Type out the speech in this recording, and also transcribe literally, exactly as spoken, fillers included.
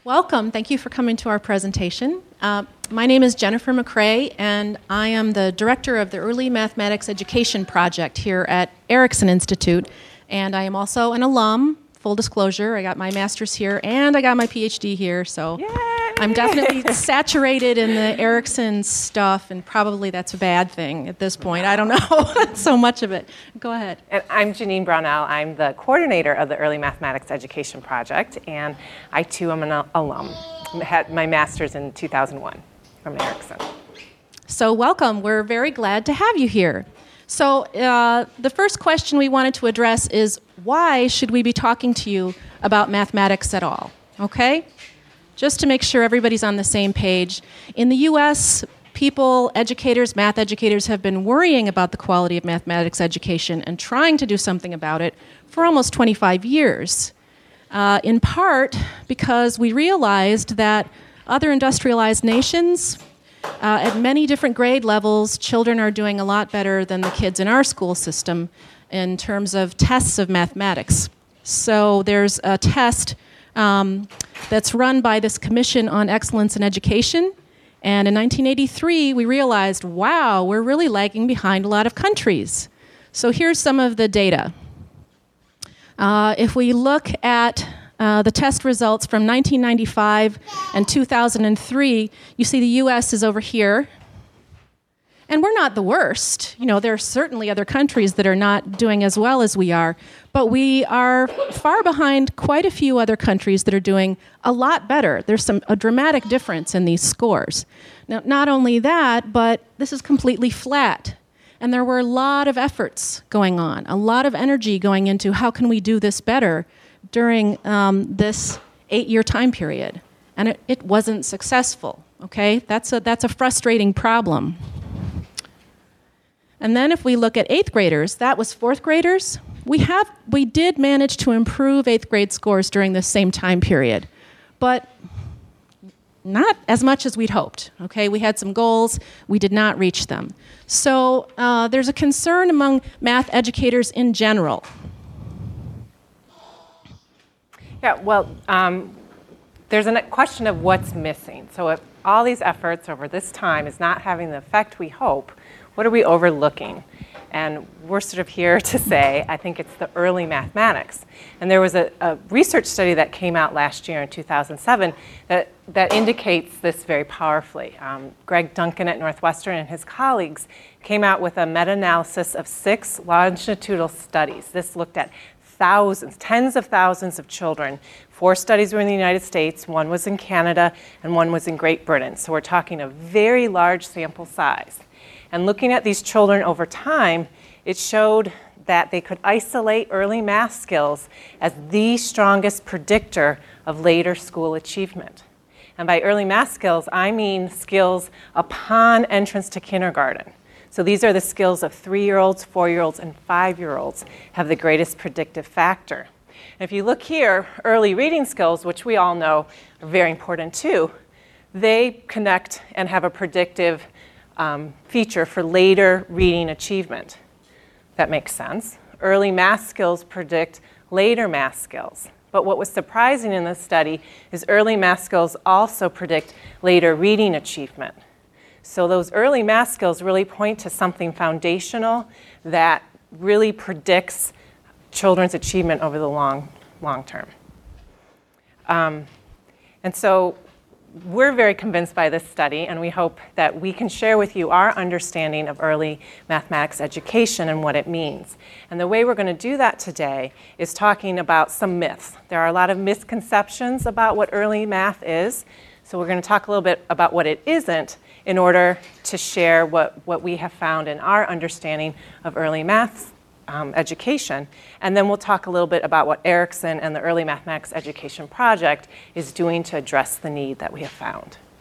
Welcome. Thank you for coming to our presentation. Uh, my name is Jennifer McCrae, and I am the director of the Early Mathematics Education Project here at Erickson Institute. And I am also an alum, full disclosure. I got my master's here, and I got my PhD here, so Yay! I'm definitely saturated in the Erickson stuff, and probably that's a bad thing at this point. I don't know so much of it. Go ahead. And I'm Janine Brownell. I'm the coordinator of the Early Mathematics Education Project, and I too am an alum. I had my master's in two thousand one from Erickson. So welcome. We're very glad to have you here. So uh, the first question we wanted to address is, why should we be talking to you about mathematics at all? Okay? Just to make sure everybody's on the same page. In the U S, people, educators, math educators have been worrying about the quality of mathematics education and trying to do something about it for almost twenty-five years. Uh, in part because we realized that other industrialized nations, uh, at many different grade levels, children are doing a lot better than the kids in our school system in terms of tests of mathematics. So there's a test um, that's run by this Commission on Excellence in Education. And in nineteen eighty-three, we realized, wow, we're really lagging behind a lot of countries. So here's some of the data. Uh, if we look at uh, the test results from nineteen ninety-five and two thousand three, you see the U S is over here. And we're not the worst. You know, there are certainly other countries that are not doing as well as we are, but we are far behind quite a few other countries that are doing a lot better. There's some a dramatic difference in these scores. Now, not only that, but this is completely flat. And there were a lot of efforts going on, a lot of energy going into how can we do this better during um, this eight-year time period. And it, it wasn't successful, okay? That's a, that's a frustrating problem. And then if we look at eighth graders, that was fourth graders. We have, we did manage to improve eighth grade scores during this same time period, but not as much as we'd hoped, okay? We had some goals, we did not reach them. So uh, there's a concern among math educators in general. Yeah, well, um, there's a question of what's missing. So if all these efforts over this time is not having the effect we hope, what are we overlooking? And we're sort of here to say, I think it's the early mathematics. And there was a, a research study that came out last year in two thousand seven that, that indicates this very powerfully. Um, Greg Duncan at Northwestern and his colleagues came out with a meta-analysis of six longitudinal studies. This looked at thousands, tens of thousands of children. Four studies were in the United States, one was in Canada, and one was in Great Britain. So we're talking a very large sample size. And looking at these children over time, it showed that they could isolate early math skills as the strongest predictor of later school achievement. And by early math skills, I mean skills upon entrance to kindergarten. So these are the skills of three-year-olds, four-year-olds, and five-year-olds have the greatest predictive factor. And if you look here, early reading skills, which we all know are very important too, they connect and have a predictive Um, feature for later reading achievement. That makes sense. Early math skills predict later math skills. But what was surprising in this study is early math skills also predict later reading achievement. So those early math skills really point to something foundational that really predicts children's achievement over the long, long term. Um, and so we're very convinced by this study, and we hope that we can share with you our understanding of early mathematics education and what it means. And the way we're going to do that today is talking about some myths. There are a lot of misconceptions about what early math is, so we're going to talk a little bit about what it isn't in order to share what, what we have found in our understanding of early math Um, education, and then we'll talk a little bit about what Erickson and the Early Mathematics Education Project is doing to address the need that we have found.